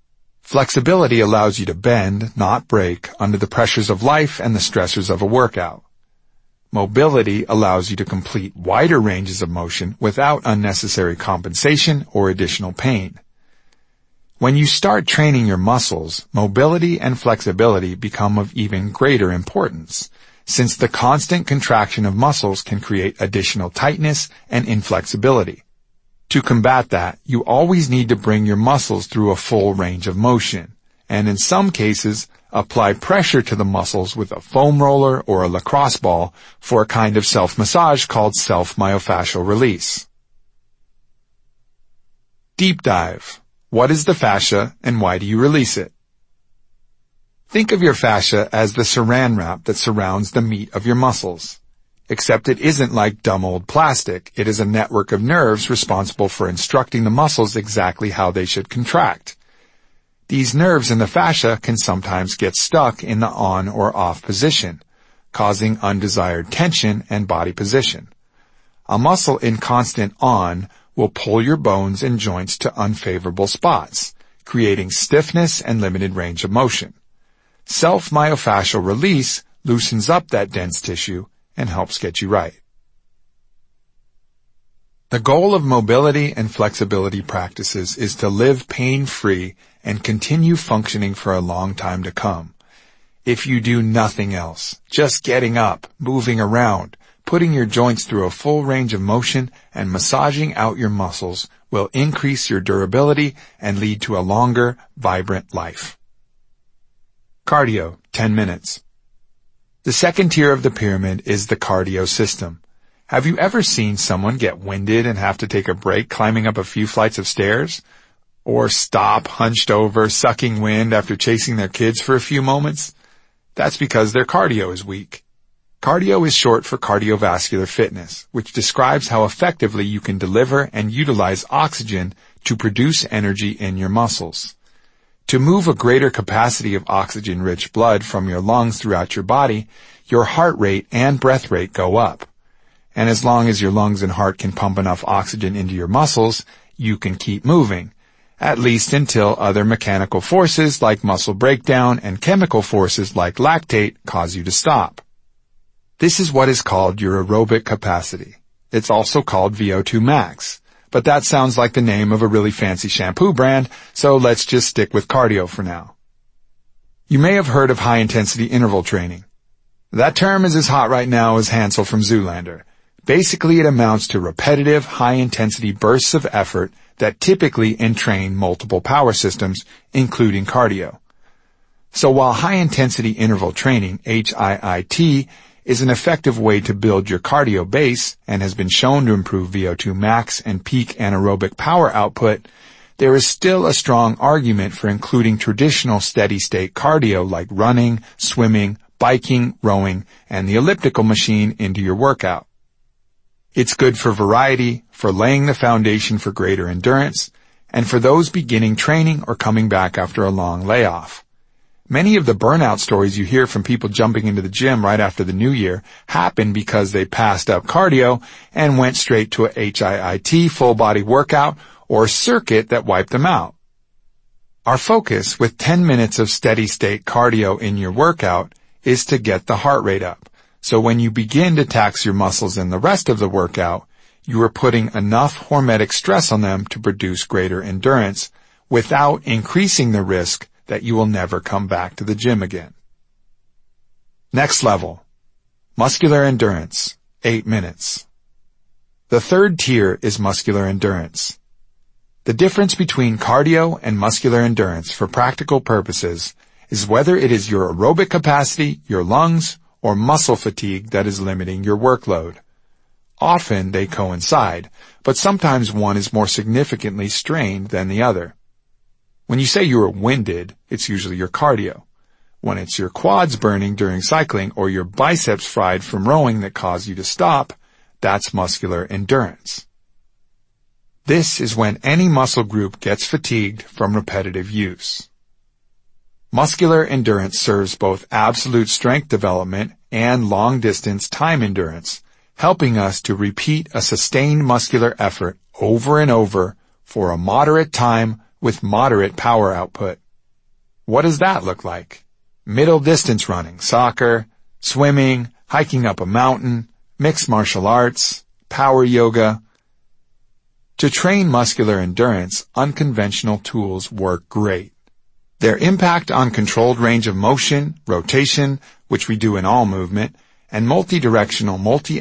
Flexibility allows you to bend, not break, under the pressures of life and the stressors of a workout. Mobility allows you to complete wider ranges of motion without unnecessary compensation or additional pain. When you start training your muscles, mobility and flexibility become of even greater importance, since the constant contraction of muscles can create additional tightness and inflexibility. To combat that, you always need to bring your muscles through a full range of motion, and in some cases, apply pressure to the muscles with a foam roller or a lacrosse ball for a kind of self-massage called self-myofascial release. Deep dive. What is the fascia and why do you release it? Think of your fascia as the saran wrap that surrounds the meat of your muscles. Except it isn't like dumb old plastic. It is a network of nerves responsible for instructing the muscles exactly how they should contract. These nerves in the fascia can sometimes get stuck in the on or off position, causing undesired tension and body position. A muscle in constant on will pull your bones and joints to unfavorable spots, creating stiffness and limited range of motion. Self-myofascial release loosens up that dense tissue and helps get you right. The goal of mobility and flexibility practices is to live pain-free and continue functioning for a long time to come. If you do nothing else, just getting up, moving around, putting your joints through a full range of motion, and massaging out your muscles will increase your durability and lead to a longer, vibrant life. Cardio, ten minutes. The second tier of the pyramid is the cardio system. Have you ever seen someone get winded and have to take a break climbing up a few flights of stairs? Or stop hunched over, sucking wind after chasing their kids for a few moments? That's because their cardio is weak. Cardio is short for cardiovascular fitness, which describes how effectively you can deliver and utilize oxygen to produce energy in your muscles. To move a greater capacity of oxygen-rich blood from your lungs throughout your body, your heart rate and breath rate go up. And as long as your lungs and heart can pump enough oxygen into your muscles, you can keep moving, at least until other mechanical forces like muscle breakdown and chemical forces like lactate cause you to stop. This is what is called your aerobic capacity. It's also called V O two max. But that sounds like the name of a really fancy shampoo brand, so let's just stick with cardio for now. You may have heard of high-intensity interval training. That term is as hot right now as Hansel from Zoolander. Basically, it amounts to repetitive, high-intensity bursts of effort that typically entrain multiple power systems, including cardio. So while high-intensity interval training, H I I T, is an effective way to build your cardio base and has been shown to improve V O two max and peak anaerobic power output, there is still a strong argument for including traditional steady-state cardio like running, swimming, biking, rowing, and the elliptical machine into your workout. It's good for variety, for laying the foundation for greater endurance, and for those beginning training or coming back after a long layoff. Many of the burnout stories you hear from people jumping into the gym right after the new year happen because they passed up cardio and went straight to a H I I T full body workout or circuit that wiped them out. Our focus with ten minutes of steady state cardio in your workout is to get the heart rate up. So when you begin to tax your muscles in the rest of the workout, you are putting enough hormetic stress on them to produce greater endurance without increasing the risk that you will never come back to the gym again. Next level. Muscular endurance. Eight minutes. The third tier is muscular endurance. The difference between cardio and muscular endurance for practical purposes is whether it is your aerobic capacity, your lungs, or muscle fatigue that is limiting your workload. Often they coincide, but sometimes one is more significantly strained than the other. When you say you are winded, it's usually your cardio. When it's your quads burning during cycling or your biceps fried from rowing that cause you to stop, that's muscular endurance. This is when any muscle group gets fatigued from repetitive use. Muscular endurance serves both absolute strength development and long-distance time endurance, helping us to repeat a sustained muscular effort over and over for a moderate time with moderate power output. What does that look like? Middle distance running, soccer, swimming, hiking up a mountain, mixed martial arts, power yoga. To train muscular endurance, unconventional tools work great. Their impact on controlled range of motion, rotation, which we do in all movement, and multi-directional, multi